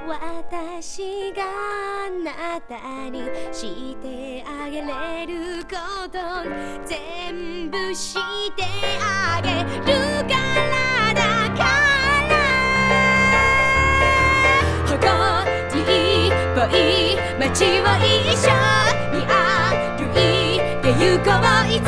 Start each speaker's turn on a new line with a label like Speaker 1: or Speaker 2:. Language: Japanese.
Speaker 1: 私があなたにしてあげれること全部してあげるからだから誇りいっぱい街を一緒に歩いて行こう